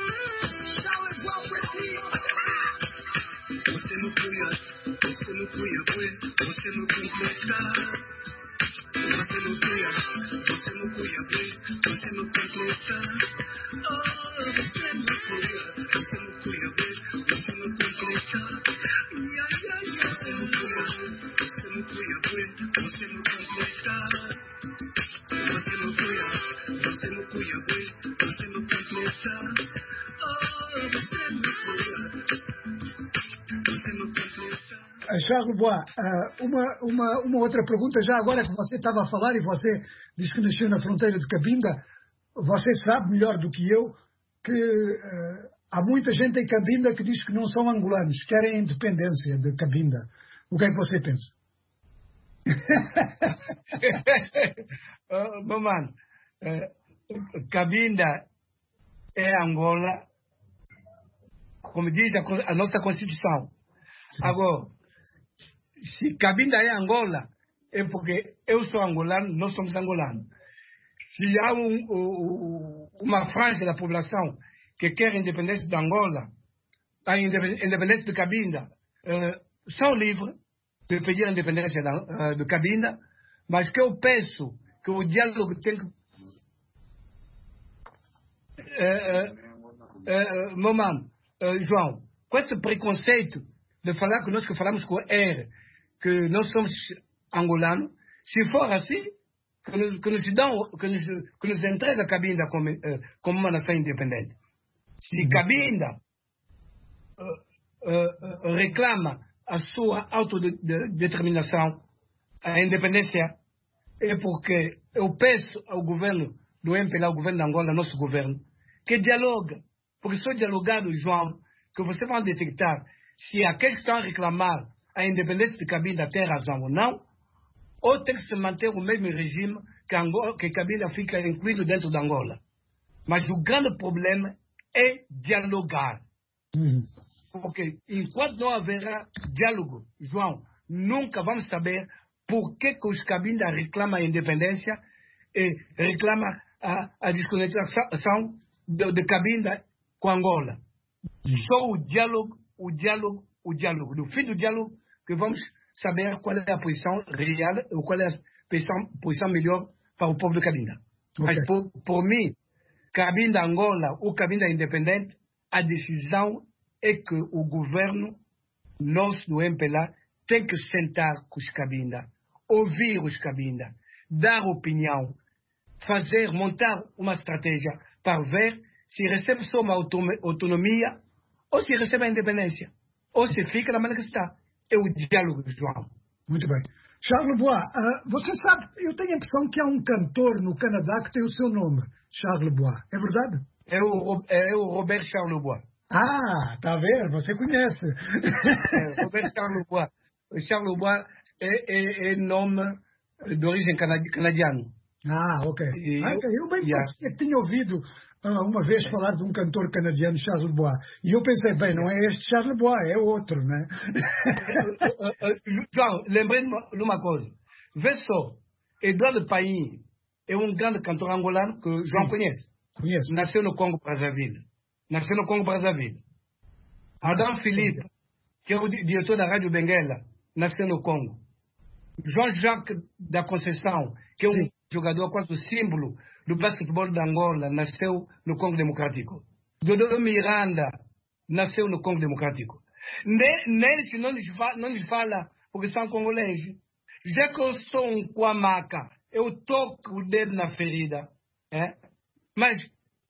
H: Você não cuida, você não cuida, você não completa. Você não cuida, você não cuida bem, você não completa. Oh, você não cuida, você não cuida bem, você não completa. Ai, ai, ai, você não cuida, você não cuida bem, você não completa. Você não cuida, você não cuida bem, você não completa. Oh, você não cuida, você não completa.
B: Charles Bois, uma, uma, uma outra pergunta, já agora que você estava a falar e você diz que nasceu na fronteira de Cabinda, você sabe melhor do que eu que uh, há muita gente em Cabinda que diz que não são angolanos, querem a independência de Cabinda. O que é que você pensa?
G: uh, Meu mano, uh, Cabinda é Angola, como diz a, a nossa Constituição. Sim. Agora, se Cabinda é Angola, é porque eu sou angolano, nós somos angolanos. Se há um, um, uma franja da população que quer a independência de Angola, a independência de Cabinda, uh, são livres de pedir a independência da, uh, de Cabinda, mas que eu peço que o diálogo tem que... Uh, uh, uh, meu mano, uh, João, com esse preconceito de falar que nós que falamos com R, que nós somos angolanos, se for assim, que nos, que nos, dão, que nos, que nos entrega a Cabinda como, uh, como uma nação independente. Se Cabinda uh, uh, uh, reclama a sua autodeterminação, a independência, é porque eu peço ao governo do M P L A, ao governo de Angola, nosso governo, que dialogue. Porque só dialogado, João, que vocês vão detectar se aqueles que estão a reclamar a independência de Cabinda têm razão ou não, ou tem que se manter o mesmo regime que, Angola, que Cabinda fica incluído dentro da Angola. Mas o grande problema é dialogar. Uhum. Porque enquanto não haverá diálogo, João, nunca vamos saber por que, que os Cabinda reclamam a independência e reclamam a, a desconexão de, de Cabinda com Angola. Uhum. Só o diálogo, o diálogo, o diálogo. No fim do diálogo, que vamos saber qual é a posição real, ou qual é a posição, posição melhor para o povo de Cabinda. Okay. Mas por, por mim, Cabinda Angola ou Cabinda independente, a decisão é que o governo nosso do M P L A tem que sentar com os Cabinda, ouvir os Cabinda, dar opinião, fazer, montar uma estratégia para ver se recebe só uma autonomia ou se recebe a independência, ou se fica na maneira que está. É o diálogo, João.
B: Muito bem. Charles Bois, uh, você sabe, eu tenho a impressão que há um cantor no Canadá que tem o seu nome, Charles Bois. É verdade?
G: É o, é o Robert Charles Bois.
B: Ah, está a ver, você conhece.
G: É, Robert Charles Bois. O Charles Bois é, é, é nome de origem canadiana.
B: Ah, ok. E, ah, okay. Eu bem
G: yeah.
B: parecia que tinha ouvido uh, uma vez falar de um cantor canadiano, Charles Bois. E eu pensei, bem, não é este Charles Bois, é outro, né?
G: João, lembrei de uma coisa. Vê só, Eduardo Paim é um grande cantor angolano que o João Sim. conhece.
B: Conheço.
G: Nasceu no Congo Brazzaville. Nasceu no Congo Brazzaville. Adam Filipe, que é o diretor da Rádio Benguela, nasceu no Congo. João Jacques da Conceição, que é um Sim. jogador quase símbolo do basquetebol da Angola, nasceu no Congo Democrático. Dodô Miranda nasceu no Congo Democrático. Neles não lhes fala, não lhes fala porque são congoleses. Já que eu sou um Kwamaka, eu toco o dedo na ferida. É? Mas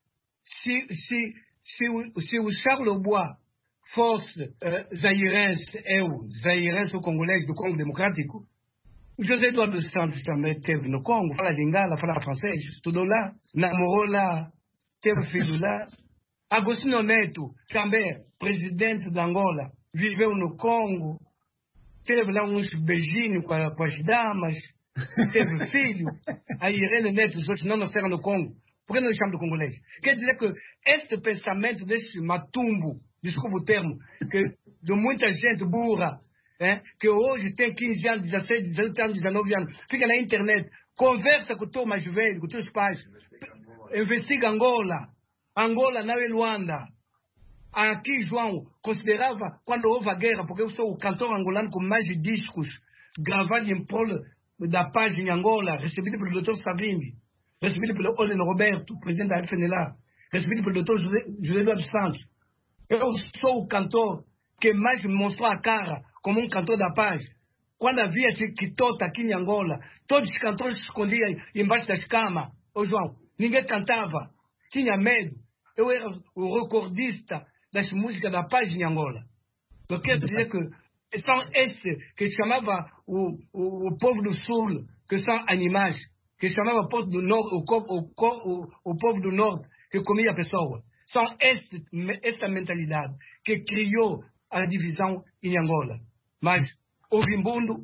G: se, se, se, o, se o Charles Bois fosse uh, zairense, eu, zairense ou congolês do Congo Democrático, o José Eduardo dos Santos também esteve no Congo, fala lingala, fala francês, estudou lá, namorou lá, teve filho lá. Agostinho Neto, também presidente da Angola, viveu no Congo, teve lá uns beijinhos com, a, com as damas, teve filho. A Irene Neto, os outros não nasceram no Congo. Por que não chamam de congolês? Quer dizer que esse pensamento desse matumbo, desculpa o termo, que, de muita gente burra, é, que hoje tem quinze anos, dezesseis, dezoito anos, dezenove anos, fica na internet, conversa com o teu mais velho, com os teus pais, investiga Angola. Angola não é Luanda. Aqui, João, considerava, quando houve a guerra, porque eu sou o cantor angolano com mais discos gravados em prol da paz em Angola, recebido pelo doutor Savimbi, recebido pelo Oleno Roberto, presidente da F N L A, recebido pelo doutor José, José Eduardo Santos. Eu sou o cantor que mais mostrou a cara como um cantor da paz. Quando havia Kitota aqui em Angola, todos os cantores se escondiam embaixo das camas. Ô João, ninguém cantava, tinha medo. Eu era o recordista das músicas da paz em Angola. Eu quero dizer que são esses que chamava o, o, o povo do sul, que são animais, que chamava o povo do norte, o, o, o, o povo do norte, que comia a pessoa. São esse, essa mentalidade que criou a divisão em Angola. Mas o Vimbundo,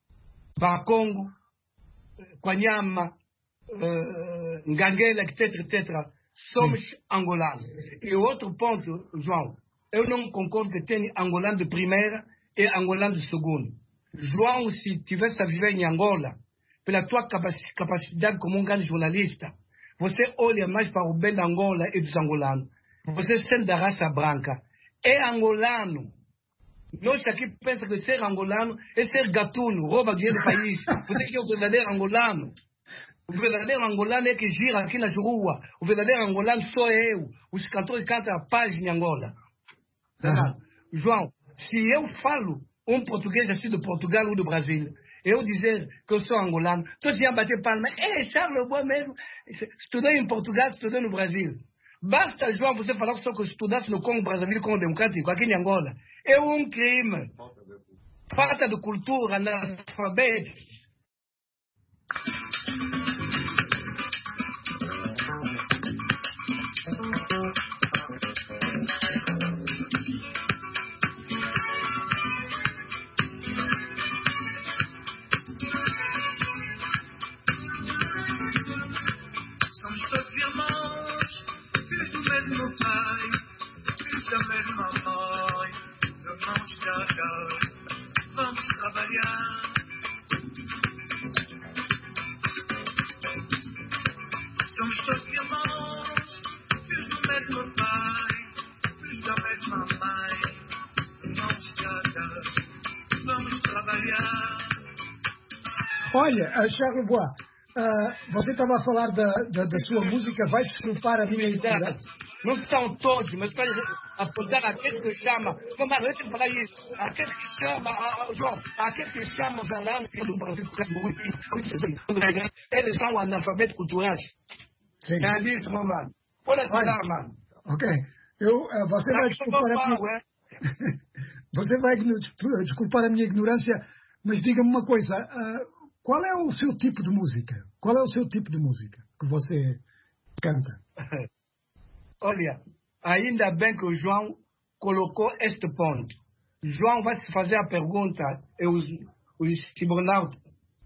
G: Bakongo, Kwanyama, uh, Nganguela, etc, etcétera, somos Sim. angolanos. E outro ponto, João, eu não concordo que tenha angolano de primeira e angolano de segundo. João, se tivesse a viver em Angola, pela tua capacidade como um grande jornalista, você olha mais para o bem da Angola e dos angolanos. Você sendo da raça branca, é angolano. Nós aqui pensamos que ser angolano é ser gatuno, rouba dinheiro do país. Você que é o verdadeiro angolano. O verdadeiro angolano é que gira aqui nas ruas. O verdadeiro angolano sou eu. Os cantores cantam a paz em Angola. Uhum. João, se eu falo um português assim do Portugal ou do Brasil, eu dizer que eu sou angolano, todos iam bater palma. É, Charles Boa mesmo. Estudei em Portugal, estudei no Brasil. Basta, João, você falar que só que eu estudasse no Congo Brazzaville, Congo Democrático, aqui em Angola. É um crime. Falta de cultura, analfabeto.
H: Somos todos irmãos, filhos do mesmo pai, filhos da mesma mãe, irmãos caros, vamos trabalhar. Somos todos irmãos, filhos do mesmo pai, filhos da mesma mãe, irmãos caros, vamos trabalhar.
B: Olha, Charles Boa, uh, você estava a falar da, da, da sua música, vai desculpar a minha ignorância.
G: Não são todos, mas para apontar aquele que chama, não, mas deixa eu falar isso, aquele que chama, ah, João, aquele que chama os alanos do Brasil, eles são analfabetos culturais.
B: Sim.
G: É isso, mamãe. Pode falar, mano.
B: Ok. Eu, uh, você vai desculpar a minha... Você vai desculpar a minha ignorância, mas diga-me uma coisa, uh, qual é o seu tipo de música? Qual é o seu tipo de música que você canta?
G: Olha, ainda bem que o João colocou este ponto. João vai se fazer a pergunta, e os, os cibernautas.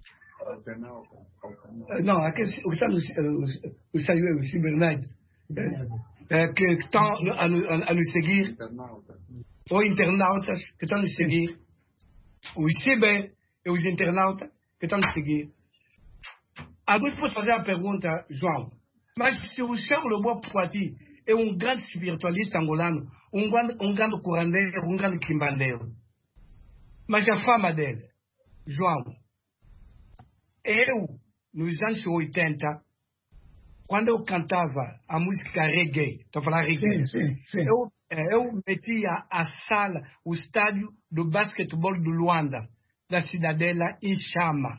G: Não, aqueles, os, os, os, os cibernautas é, que estão a, a, a nos seguir, ou internautas que estão a nos seguir, os ciber e os internautas que estão a nos seguir. Agora posso fazer a pergunta, João, mas se o Charles Boa Poiti é um grande espiritualista angolano, um grande, um grande curandeiro, um grande quimbandeiro, mas a fama dele, João, eu, nos anos oitenta, quando eu cantava a música reggae, estou a falar reggae,
B: sim, sim, sim.
G: Eu, eu metia a sala, o estádio do basquetebol do Luanda, da Cidadela, em chama.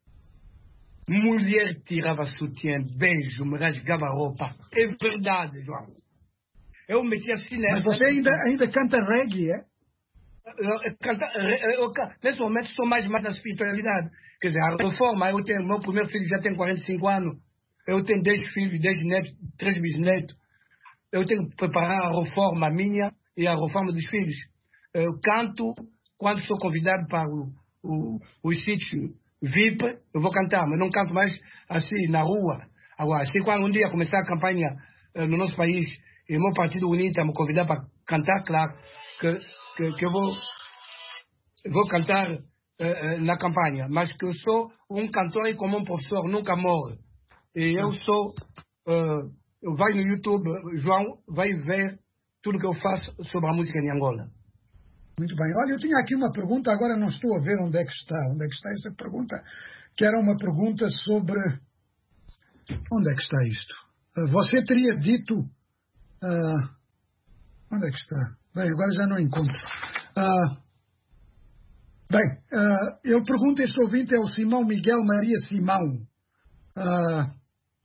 G: Mulher tirava sutiã, beijo, me rasgava a roupa. É verdade, João. Eu metia assim...
B: Mas você ainda, ainda canta reggae, é?
G: Eu, eu, canta, eu, eu, nesse momento sou mais mais da espiritualidade. Quer dizer, a reforma, eu tenho, meu primeiro filho já tem quarenta e cinco anos, eu tenho dez filhos, dez netos, três bisnetos. Eu tenho que preparar a reforma minha e a reforma dos filhos. Eu canto quando sou convidado para o, o, o sítio V I P, eu vou cantar, mas não canto mais assim na rua. Agora, se quando um dia começar a campanha uh, no nosso país e o meu partido UNITA me convidar para cantar, claro, que, que, que eu vou, vou cantar uh, uh, na campanha, mas que eu sou um cantor e como um professor, nunca morre. E eu sou, uh, vai no YouTube, João, vai ver tudo que eu faço sobre a música em Angola.
B: Muito bem. Olha, eu tinha aqui uma pergunta, agora não estou a ver onde é que está. Onde é que está essa pergunta? Que era uma pergunta sobre... Onde é que está isto? Uh, você teria dito... Uh... Onde é que está? Bem, agora já não encontro. Uh... Bem, uh, eu pergunto, este ouvinte é o Simão Miguel Maria Simão. Uh...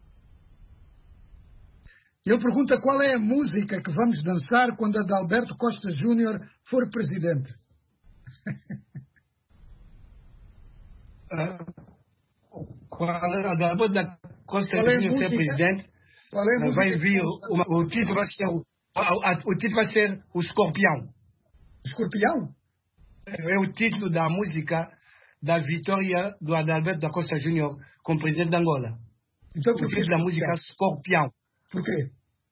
B: Ele pergunta qual é a música que vamos dançar quando Adalberto Costa Júnior for presidente.
G: Quando Adalberto Costa Júnior ser presidente,
B: é
G: vai vir, o, o título vai ser o, o, o título vai ser o Escorpião.
B: Escorpião?
G: É o título da música da vitória do Adalberto da Costa Júnior como presidente de Angola.
B: Então,
G: o título da música é Escorpião.
B: Por quê?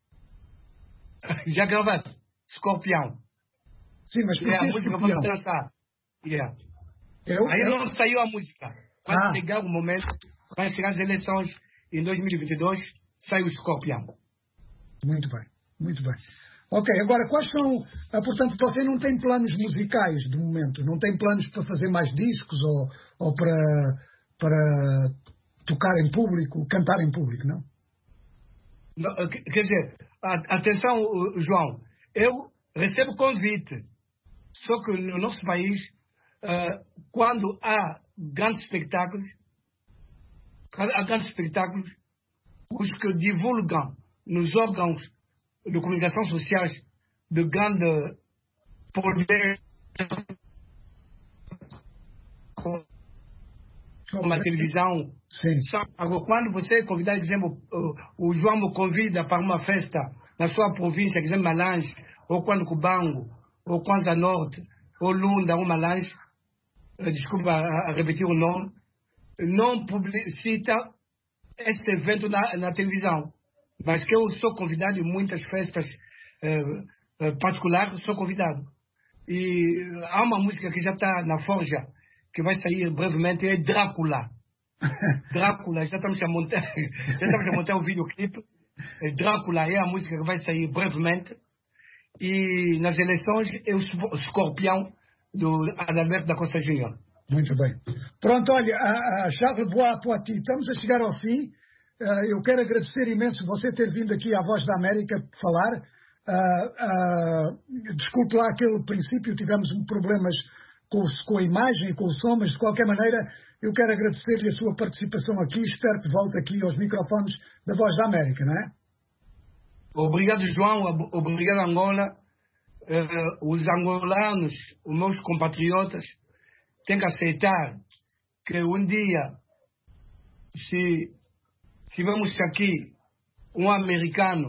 G: Já gravaste? Escorpião.
B: Sim, mas por que
G: é a música que vamos dançar. Yeah.
B: Eu,
G: Aí
B: eu...
G: não saiu a música. Quando
B: ah.
G: chegar o momento, vai chegar as eleições em dois mil e vinte e dois, sai o Escorpião.
B: Muito bem, muito bem. Ok, agora quais são... Ah, portanto, você não tem planos musicais de momento? Não tem planos para fazer mais discos ou, ou para, para tocar em público, cantar em público, não?
G: não quer dizer, atenção, João, eu recebo convite, só que no nosso país, uh, quando há grandes espetáculos, há grandes espetáculos, os que divulgam nos órgãos de comunicação sociais de grande poder, como a televisão.
B: Sim.
G: Agora, quando você é convidado, por exemplo, o, o João me convida para uma festa na sua província, por exemplo, Malange, ou quando Cubango, ou Kwanza Norte, ou Lunda, ou Malange, desculpa a, a repetir o nome, não publicita este evento na, na televisão. Mas que eu sou convidado em muitas festas eh, eh, particulares, sou convidado. E há uma música que já está na forja, que vai sair brevemente, é Drácula. Drácula, já estamos a montar, já estamos a montar um videoclipe. Drácula é a música que vai sair brevemente. E nas eleições é o escorpião do Adalberto da Costa Júnior.
B: Muito bem. Pronto, olha, a, a Charles Bois Poiti, estamos a chegar ao fim. Uh, eu quero agradecer imenso você ter vindo aqui à Voz da América falar. Uh, uh, desculpe lá aquele princípio, tivemos problemas com, com a imagem e com o som, mas de qualquer maneira eu quero agradecer-lhe a sua participação aqui. Espero que volte aqui aos microfones da Voz da América, não é?
G: Obrigado, João. Obrigado, Angola. Uh, os angolanos, os meus compatriotas, têm que aceitar que um dia, se tivermos aqui um americano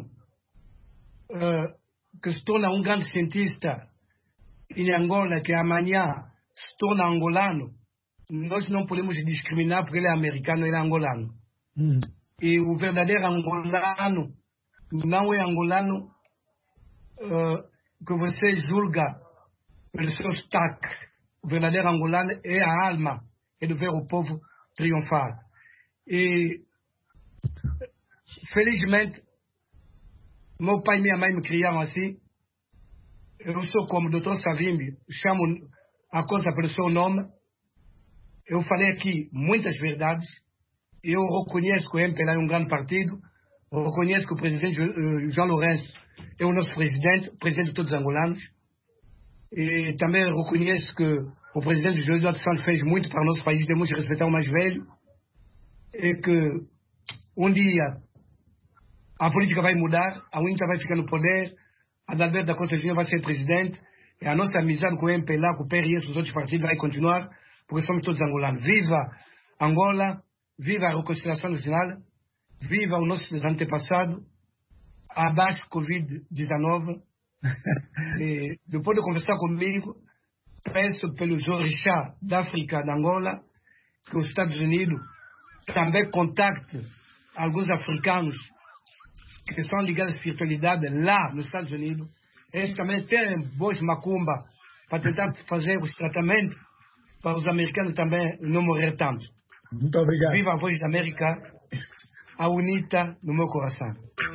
G: uh, que se torna um grande cientista em Angola, que amanhã se torna angolano, nós não podemos discriminar porque ele é americano, ele é angolano.
B: Hum.
G: E o verdadeiro angolano não é angolano uh, que você julga pelo seu sotaque. O verdadeiro angolano é a alma, é de ver o povo triunfar. E, felizmente, meu pai e minha mãe me criaram assim. Eu sou como o doutor Savimbi, chamo a coisa pelo seu nome. Eu falei aqui muitas verdades. Eu reconheço que o M P L A é um grande partido. Eu reconheço que o presidente João Lourenço é o nosso presidente, o presidente de todos os angolanos. E também reconheço que o presidente José Eduardo Santos fez muito para o nosso país, temos que respeitar o mais velho. E que um dia a política vai mudar, a UNITA vai ficar no poder, a Adalberto da Costa Júnior vai ser presidente, e a nossa amizade com o M P L A, com o P R S, os outros partidos vai continuar, porque somos todos angolanos. Viva Angola, viva a reconciliação nacional, viva o nosso antepassado, abaixo covid dezenove. E depois de conversar comigo, peço pelos orixás da África, da Angola, que os Estados Unidos também contactem alguns africanos que são ligados à espiritualidade lá nos Estados Unidos. Eles também têm boas macumba para tentar fazer os tratamentos para os americanos também não morrer tanto.
B: Muito obrigado.
G: Viva a Voz da América, a UNITA no meu coração.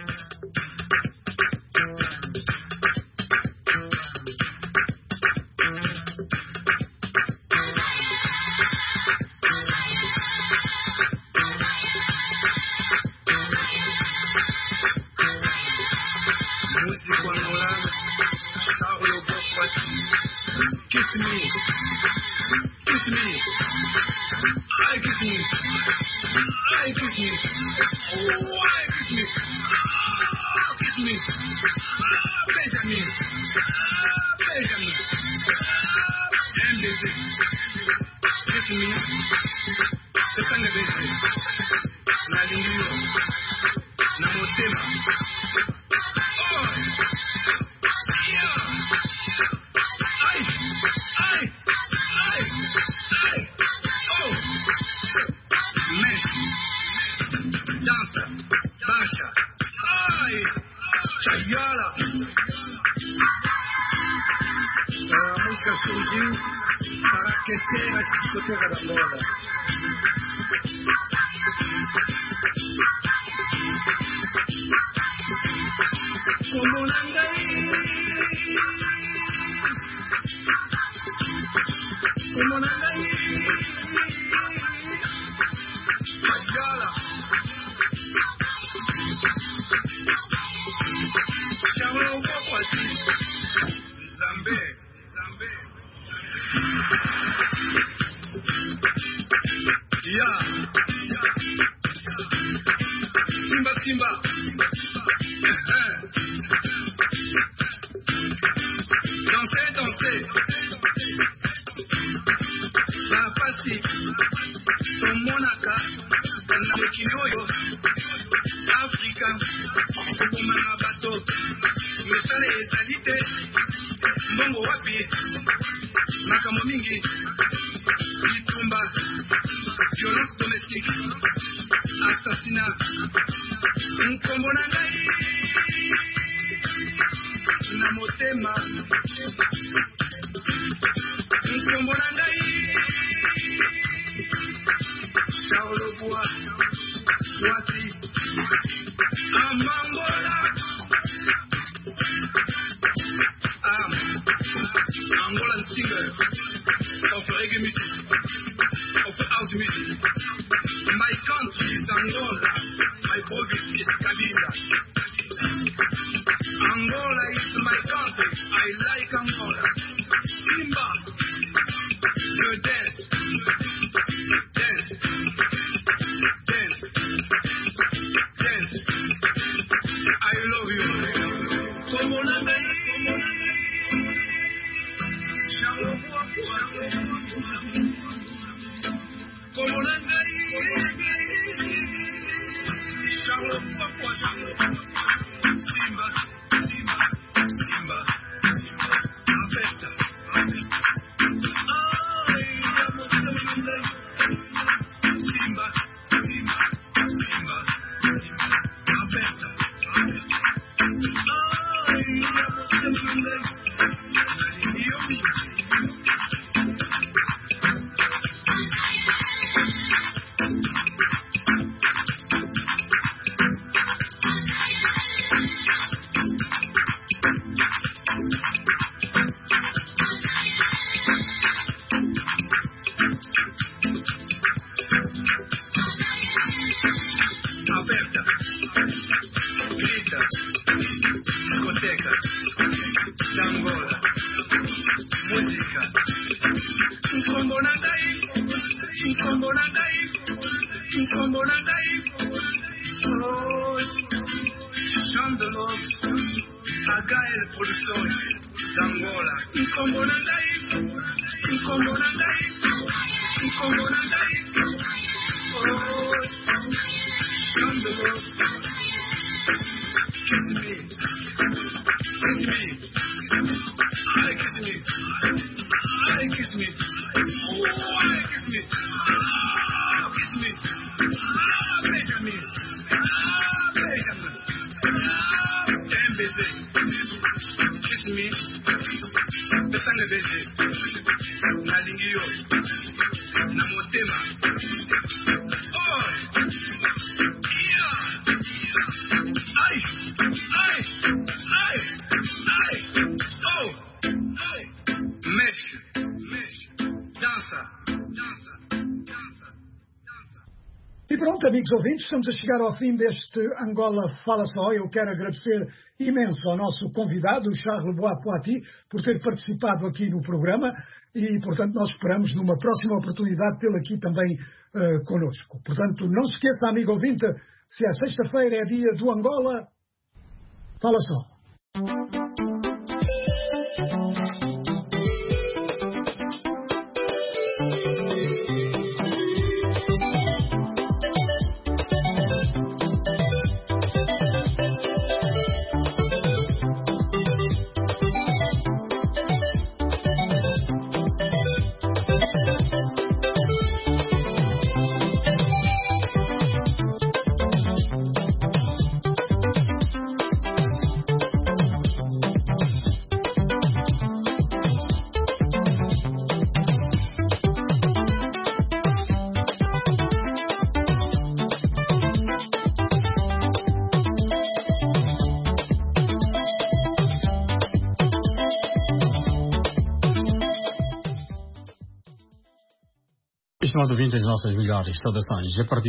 H: Músico angolano, Charles Bois Poiti. Kiss me, kiss me, I kiss me, I kiss me, oh I kiss me, ah, kiss me, ah, beija me, ah, beija me, ah, M B C, kiss me, setanga bese, na língua, na motema, oh, yeah. Ai, ai, ai, ai, oh, mexe, dança, baixa, ai, chayola. A música surgiu para aquecer a discoteca da moda. Como Nangaí, Simba, Simba. Dansez, dansez. Bapasi. Tomonaka. Na mokinoyo. Afrika. Okomanga bato. Misale ezalite. Mbongo wapi. Makambo mingi. Litumba. Violence domestique. Assassinat. Nkombo na ngai. Na motema. Nkombo na ngai. Charles Bois. Wati. Amangola. Um, Angolan singer of reggae music, of house music. My country is Angola. My province is Cabinda. Angola is my country. I like Angola. Simba, you dance, dance, dance, dance. I love you. Come on, Simba, Simba, Simba, Afeta, Simba, Simba, Simba, Afeta,
B: Amigos ouvintes, estamos a chegar ao fim deste Angola Fala Só. Eu quero agradecer imenso ao nosso convidado, o Charles Bois Poati, por ter participado aqui no programa e, portanto, nós esperamos numa próxima oportunidade tê-lo aqui também uh, connosco. Portanto, não se esqueça, amigo ouvinte, se é sexta-feira é dia do Angola Fala Só.
I: Estimado ouvinte, as nossas melhores saudações. A partir